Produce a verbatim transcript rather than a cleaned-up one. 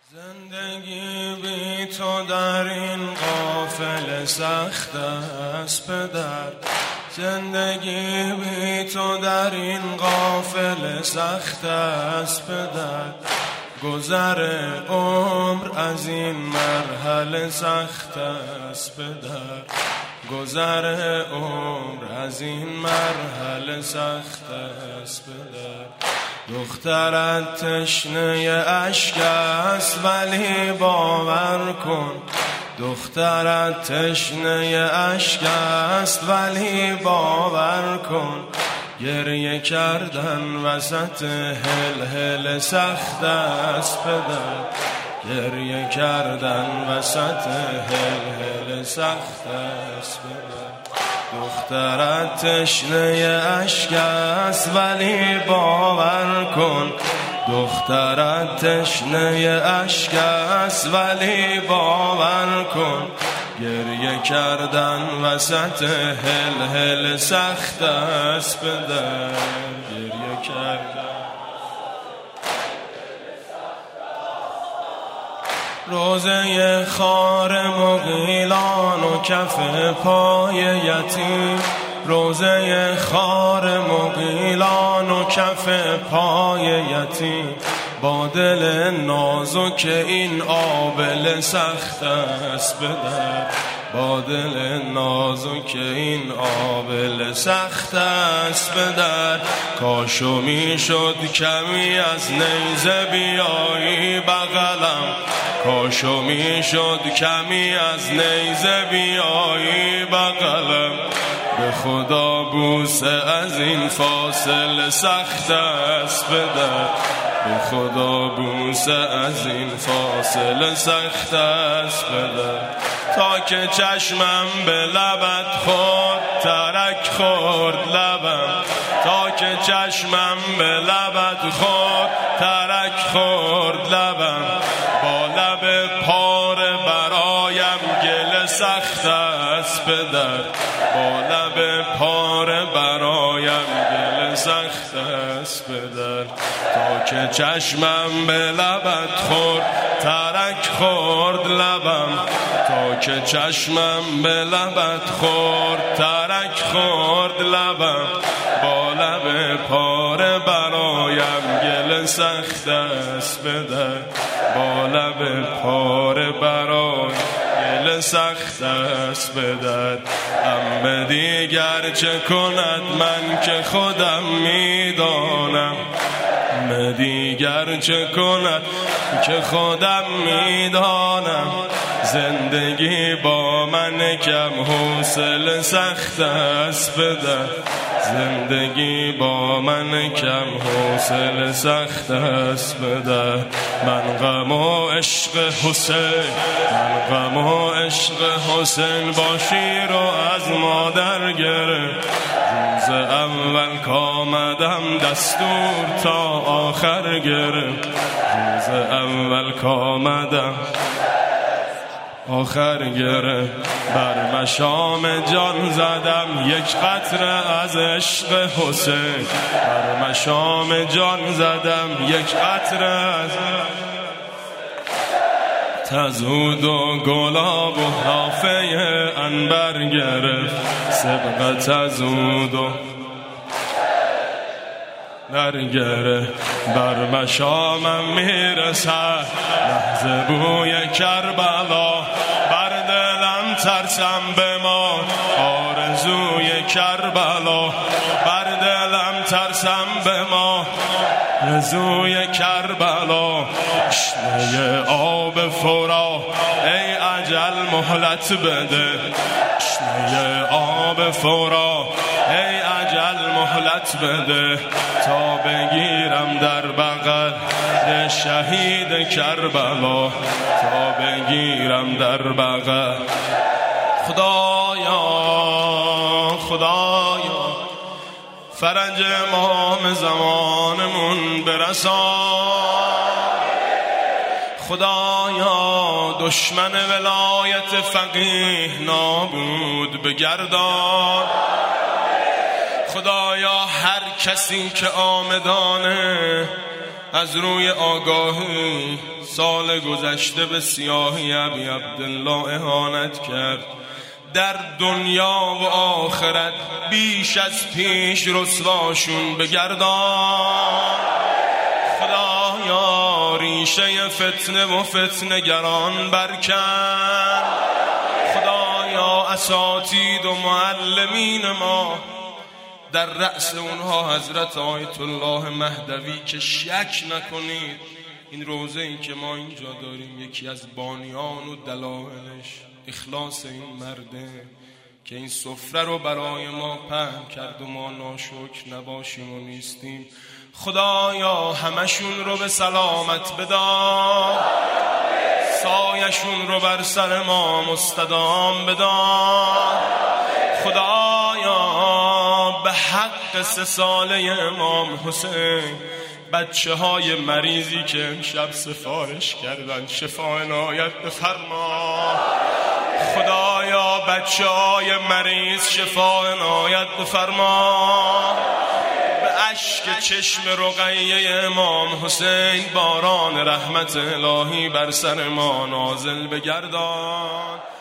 زندگی بی تو در این قافله سخت است پدر، زندگی بی تو در این قافله سخت است پدر، گذر عمر از این مرحله سخت است پدر، گذر عمر از این مرحله سخت است پدر. دخترت تشنه اشک است ولی باور کن، دخترت تشنه اشک است ولی باور کن، گریه کردن وسط هل هل سخت است پدر، گریه کردن وسط هل هل سخت است پدر. دخترت تشنه اشک است ولی باور کن، دخترت تشنه اشک است ولی باور کن، گریه کردن وسط هل هل سخت است پدر، گریه کردن. روزه خار مغیلان و کف پای یتیم، روزه خار مغیلان و کف پای یتیم، با دل نازک این آبله سخت است پدر، با دل نازک این آبله سخت است پدر. کاشو می شد کمی از نیزه بیایی بغلم، کاشو می شد کمی از نیزه بیایی بغلم، به خدا بوسه از این فاصله سخت است پدر، به خدا بوسه از این فاصله سخت است پدر. تا که چشمم به لبت خورد ترک خورد لبم، تا که چشمم به لبت خورد ترک خورد لبم، با لب پاره برایم گل سخت است پدر، با لب پاره برایم گل سخت است پدر. تا که چشمم به لبت خورد ترک خورد لبم، تا که چشمم به لبت خورد ترک خورد لبم، با لب پاره برایم گل سخت است پدر، با لب پاره برایم گل سخت است پدر. ام دیگر چه کند من که خودم میدانم، ام دیگر چه کند که خودم میدانم، زندگی با من کم حوصله سخت است پدر، زندگی با من کم حوصله سخت است پدر. من غم و عشق حسین، من غم و عشق حسین با شیر و از مادر گرفت، روز اول کامدم دستور تا آخر گرفت، روز اول کامدم آخر گرفت، بر مشام جان زدم یک قطره از عشق حسین، بر مشام جان زدم یک قطره از تزود و گلاب و حافه عنبر گرفت، سبقه تزود و نرگره، بر مشامم میرسد لحظه بوی کربلا، بر دلم ترسم بمان آرزوی کربلا، بر دلم ترسم بمان آرزوی کربلا. تشنه آب فرا ای اجل مهلت بده، تشنه آب فرا ای اجل مهلت بده، تا بگیرم در بغل شهید کربلا، تا بگیرم در بغل. خدایا خدایا فرج امام زمانمون برسان، خدایا دشمن ولایت فقیه نابود بگردان، خدایا هر کسی که آمدانه از روی آگاهی سال گذشته به سیاهی ابی عبدالله اهانت کرد. در دنیا و آخرت بیش از پیش رسواشون بگردان. خدایا ریشه فتنه و فتنه‌گران برکن. خدایا اساتید و معلمین ما در رأس اونها حضرت آیت الله مهدوی که شک نکنید این روزه این که ما اینجا داریم یکی از بانیان و دلایلش اخلاص این مرده که این سفره رو برای ما پهن کرد و ما ناشکر نباشیم و نیستیم. خدایا همشون رو به سلامت بدار، سایشون رو بر سر ما مستدام بدار. خدایا به حق سه ساله امام حسین بچه های مریضی که امشب سفارش کردن شفا عنایت بفرما. خدایا بچه های مریض شفا عنایت بفرما. به اشک چشم رقیه امام حسین باران رحمت الهی بر سر ما نازل بگردان.